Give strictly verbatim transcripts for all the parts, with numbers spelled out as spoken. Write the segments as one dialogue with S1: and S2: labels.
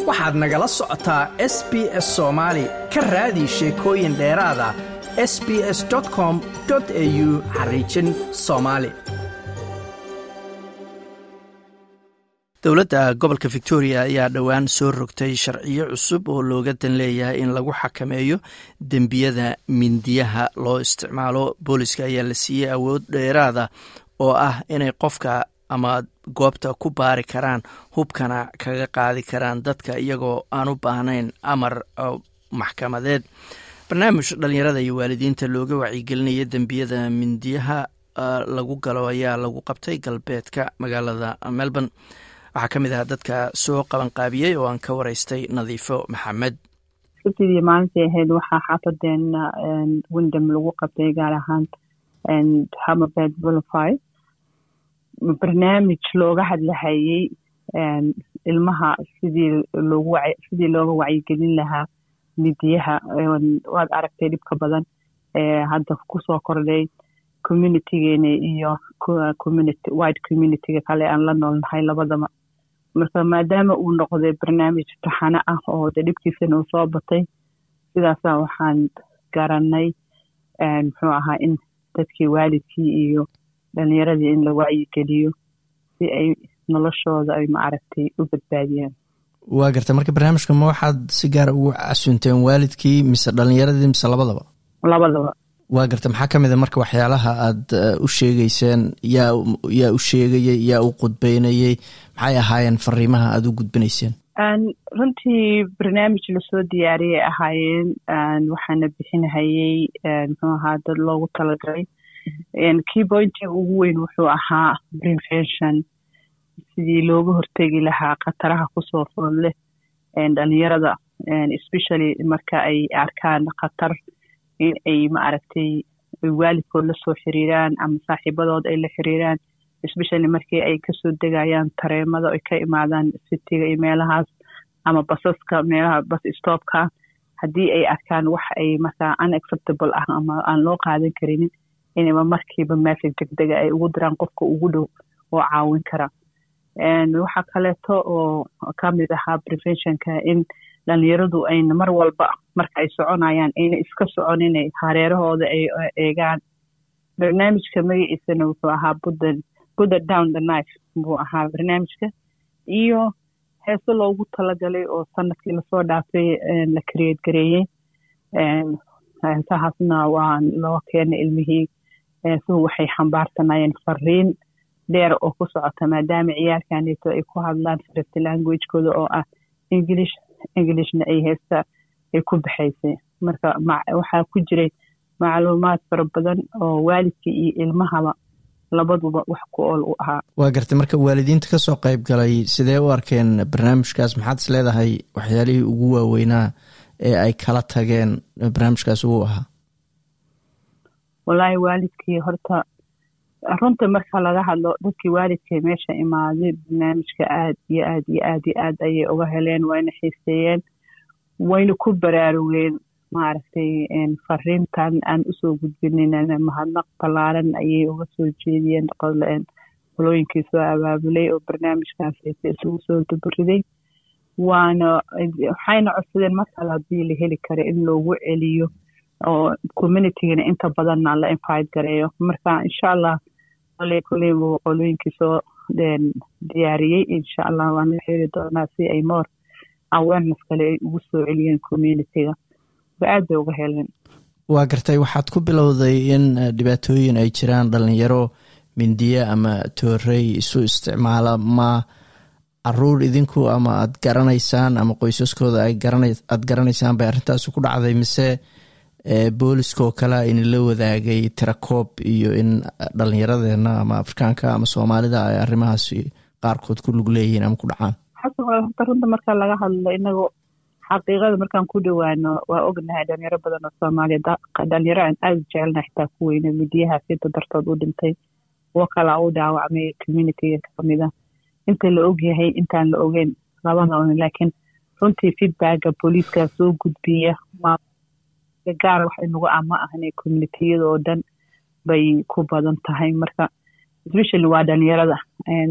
S1: waxaad nagala socotaa S B S Soomaali ka raadi sheekooyin dheeraada s b s dot com dot a u xariijin Soomaali. dowladda gobolka Victoria ayaa dhowaan soo rogtay sharciyo cusub oo looga dan leeyahay in lagu xakameeyo dembiyada mindiyaha loo isticmaalo. booliska ayaa la siiyey awood dheeraada oo ah inay qofka ama goobta ku baari karaan, hubkana kaga qaadi karaan dadka iyagoo aan u baahnayn amar maxkamadeed. barnaamij dhalinyarada iyo waalidiinta looga wacyigelinaya dembiyada mindiyaha lagu galo ayaa lagu qabtay galbeedka magaalada Melbourne. waxaa ka mid ah dadka soo qaban qaabiyey oo aan ka waraystay Nadiifo Maxamed.
S2: sidii maalintii ahayd waxaa xaafadeena Wyndham lagu qabtay gaar ahaan Hammerbed Boulevard barnaamij looga hadlayay ilmaha sidii loogu sidii looga wacyigelin lahaa midiyaha. waad aragtay dhibka badan ee hadda ku soo kordhay community-geena iyo community wide community-ga kale aan la noolnahay labadaba. marka maadaama uu noqday barnaamij taxane ah oo dhibkiisana uu soo batay, sidaasa waxaan garanay muxuu ahaa in dadkii waalidkii iyo dhalinyaradii in la wacyigeliyo si ay noloshooda ay maaragtay u badbaadiyaan.
S3: waa gartay marka barnaamijka ma waxaad si gaar ugu casunteen waalidkii mise dhalinyaradii mise labadaba?
S2: labadaba.
S3: waa gartay maxaa ka mid a marka waxyaalaha aad u sheegayseen? yaa yaa u sheegayay, yaa u qudbeynayay, maxay ahaayeen fariimaha aad u gudbinayseen?
S2: runtii barnaamij lasoo diyaariyay ahaayeen waxaana bixinahayay muxuu ahaa dad loogu talagalay. key pointiga ugu weyn wuxuu ahaa prevention, sidii looga hortegi lahaa khataraha kusoo fool leh dhalinyarada, especially marka ay arkaan khatar in ay maaragtay waalidkood la soo xiriiraan ama saaxiibadood ay la xiriiraan, especially markii ay kasoo degayaan tareemada ay ka imaadaan citiga iyo meelahaas ama basaska meelaha bus stopka. haddii ay arkaan wax ay markaa unacceptable ah ama aan loo qaadan karinin, inaba markiiba message degdega ay ugu diraan qofka ugu dhow oo caawin kara. waxaa kaleeto oo ka mid ahaa preventionka in dhalinyaradu ayna mar walba marka ay soconayaan ayna iska soconin, hareerahooda ay eegaan. barnaamijka magaciisana wuxuu ahaa put down the knife buu ahaa barnaamijka, iyo heeso loogu talagalay oo sanadkii lasoo dhaafay la create gareeyey. heesahaasna waa loo keenay ilmihii. heesuhu waxay xambaarsanayeen fariin dheer oo ku socota maadaama ciyaalkaneeto ay ku hadlaan first language-kooda oo ah English Englishna ay heesta ay ku baxaysay. marka waxaa ku jiray macluumaad fara badan oo waalidka iyo ilmahaba labaduba wax ku ool u ahaa.
S3: waa gartay marka waalidiinta ka soo qayb galay sidee u arkeen barnaamijkaas? maxaad is leedahay waxyaalihii ugu waaweynaa ee ay kala tageen barnaamijkaas uu ahaa?
S2: wallaahi waalidkii horta runta marka laga hadlo dadkii waalidkii meesha imaaday barnaamijka aad iyo aad iyo aad iyo aad ayay uga heleen, wayna xiiseeyeen, wayna ku baraarugeen maaragtay fariintan aan usoo gudbinin. mahadnaq ballaaran ayay uga soo jeediyeen qolooyinkii soo abaabulay oo barnaamijkaas isugu soo dabariday. waana waxayna codsadeen markale haddii la heli karo in loogu celiyo oo communitygana inta badanna la invite gareeyo. marka insha allah koley koley qolooyinkii soo diyaariyey insha allah waan la xiri doonaa si ay more awareness kale ay ugu soo celiyeen communityga. aad bay uga heleen.
S3: waa gartay waxaad ku bilowday in dhibaatooyin ay jiraan dhalinyaro mindiye ama toorey isu isticmaala. ma caruur idinku ama aad garanaysaan ama qoysaskooda ay garana aad garanaysaan bay arrintaasi ku dhacday, mise booliskoo kale in la wadaagay tirakoob iyo in dhalinyaradeena ama afrikaanka ama soomaalida ay arrimahaasi qaarkood ku lug leeyihiin ama ku dhacaan?
S2: runta marka laga hadlo inagoo xaqiiqada markaan ku dhawaano waa ognahay dhalinyaro badan oo Soomaaliya dhalinyaro aan aad jecelnahay xitaa ku weyna midiyaha sida dartood u dhintay, oo kala u dhaawacmay community-ga kamida. inta la ogyahay intaan la ogeyn labadaba, laakiin runtii feedback-ga booliska soo gudbiya ma gaar wax inagu ama ahnay community-yada oo dhan bay ku badan tahay. marka especially waa dhalinyarada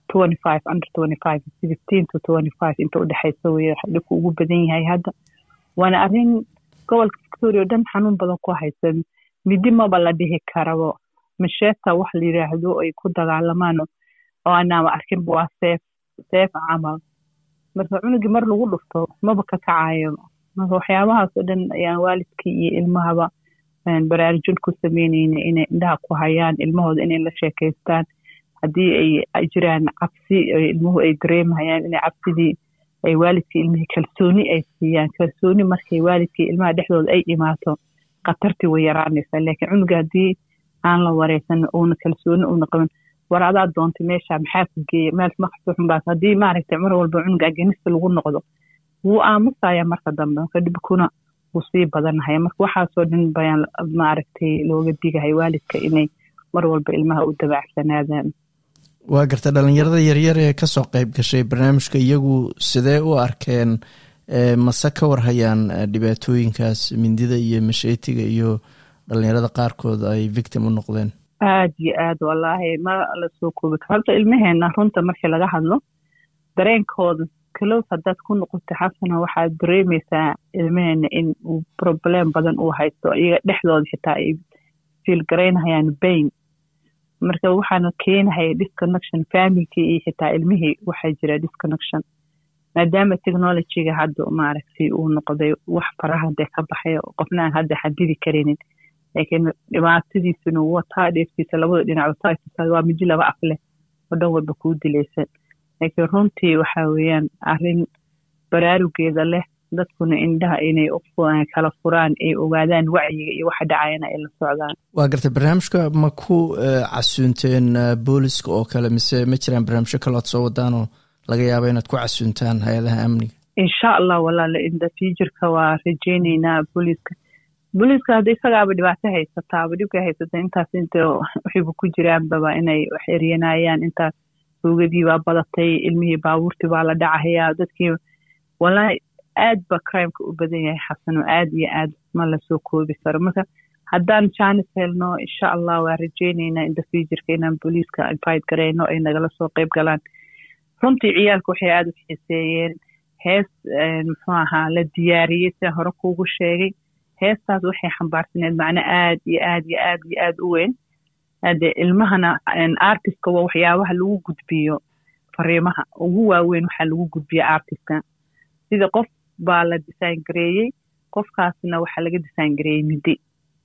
S2: twenty-five under twenty-five sixteen to twenty-five inta u dhaxaysa way dhibku ugu badan yahay hadda waana arrin gobolka Victoria oo dhan xanuun badan ku haysan midi maba la dhihi karabo masheeta wax la yiraahdo ay ku dagaalamaan oo ana arkin waa safe safe camal marka cunugi mar lagu dhufto maba ka kacayo marka waxyaabahaas oo dhan ayaan waalidkii iyo ilmahaba aan baraarujin ku sameynayna inay indhaha ku hayaan ilmahooda inay la sheekaystaan hadii ay jiraan cabsi ilmuhu ay dareemayaan inay cabsidii ay waalidkii ilmihii kalsooni ay siiyaan kalsooni markay waalidkii ilmaha dhexdooda ay imaato qatartii way yaraanaysaa laakiin cunuga hadii aan la wareysan oo kalsooni uu noqon waraada doonta meesha maxaa ku geeyay meel maqsuux baa hadii maaragtay mar walba cunuga agenista lagu noqdo wuu aamusaya marka dambe kadibkuna wuu sii badanahay marka waxa soo dhan bayaan maaragtay looga digahay waalidka inay mar walba ilmaha u dabacsanaadaan
S3: waa garta dhalinyarada yaryar ee ka soo qayb gashay barnaamijka iyagu sidee u arkeen mase ka warhayaan dhibaatooyinkaas mindida iyo masheetiga iyo dhalinyarada qaarkood ay victim u noqdeen
S2: aad iyo aad wallaahi ma la soo koobi karto ilmaheena runta markii laga hadlo dareenkooda close haddaad ku noqoto xasana waxaad dareemaysaa ilmaheena in uu problem badan uu haysto iyaga dhexdooda xitaa ay feel garaynayaan pain marka waxaana keenahay disconnection family iyo xitaa ilmihii waxay jira disconnection maadaama technology-ga hadda maaragtay uu noqday wax faraha de ka baxay qofna hadda xadidi karinin laakiin dhibaatadiisuna wataa dheeftiisa labada dhinac taaysa waa mid laba afle oo dhan walba ku dilaysan laakiin runtii waxa weeyaan arrin baraarugeeda leh dadkuna indhaha inay u kala furaan ay ogaadaan wacyiga iyo waxa dhacayna ay la socdaan
S3: waa gartay barnaamijka ma ku casuunteen booliska oo kale mise ma jiraan barnaamijyo kale oo soo wadaan oo laga yaabo inaad ku casuuntaan hay'adaha amniga
S2: insha Allah walaal in the future-ka waa rajeynayna booliska booliska hadii isagaaba dhibaato haysataa dhibka haysata intaas inta waxay ku jiraan baba inay wax eryanayaan inta suugadii waa badatay ilmihii baabuurtii baa la dhacayaa dadkii walaal aad ba crime-ka u badan yahay xasan oo aad iyo aad ma la soo koobi karo marka haddaan chance helno insha Allah waa rajeynayna in the future-ka inaan booliska invite gareyno ay nagala soo qayb galaan runtii ciyaalku waxay aad u xiiseeyeen hees muxuu ahaa la diyaariyey si hore kuugu sheegay heestaas waxay xambaarsaneed macno aad iyo aad iyo aad iyo aad u weyn hade ilmahana artistka waa waxyaabaha lagu gudbiyo fariimaha ugu waaweyn waxaa lagu gudbiya artistka sida qof baa la design gareeyey qofkaasna waxaa laga design gareeyey mindi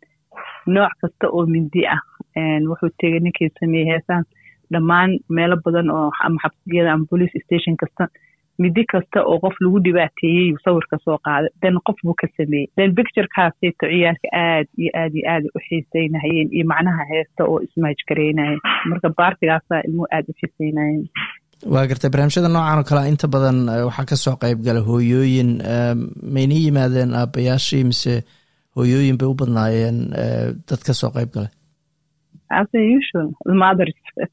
S2: nooc kasta oo mindi ah wuxuu tegay ninkii sameeyey heesaan dhammaan meelo badan oo ama xabsiyada ama police station kasta midi kasta oo qof lagu dhibaateeyey sawirka soo qaaday dan qof buu ka sameeyey dan picture-kaasi ciyaalka aad iyo aad iyo aad u xiiseynayeen iyo macnaha heesta oo ismaaj gareynayeen marka baartigaasa ilmuhu aad u xiiseynayeen
S3: waa gartay barnaamijyada noocan oo kale inta badan waxaa ka soo qayb gala hooyooyin mayna yimaadeen aabbayaashii mise hooyooyin bay u badnaayeen dad ka soo qayb galay
S2: as usual mothers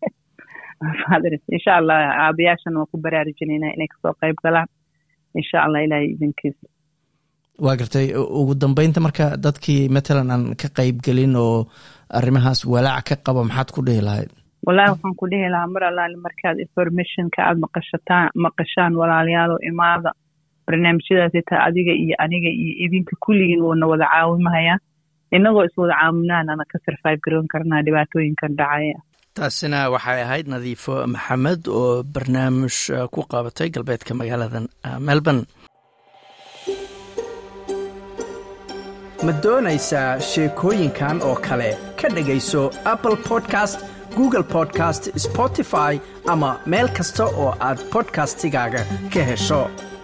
S2: mothers insha Allah aabayaashan waa ku baraarujinayna inay kasoo qayb galaan insha Allah ilaahay idinkiisa
S3: waa gartay ugu dambeynta marka dadkii matalan aan ka qayb gelin oo arrimahaas walaac ka qaba maxaad ku dhihi lahayd
S2: walaal waxaan ku dhihi lahaa mar allaale markaad information-ka aad maqashataan maqashaan walaalayaal imaada barnaamijyadaas ita adiga iyo aniga iyo idinka kulligiin wana wada caawimahaya inagoo iswada caawinaan ana ka survive garoon karnaa dhibaatooyinkan dhacaya
S1: taasina waxay ahayd Nadiifo Maxamed oo barnaamij ku qabatay galbeedka magaalada Melbourne. Ma doonaysaa sheekooyinkan oo kale ka dhagayso Apple Podcast, Google Podcast, Spotify ama meel kasta oo aad podcastigaaga ka hesho.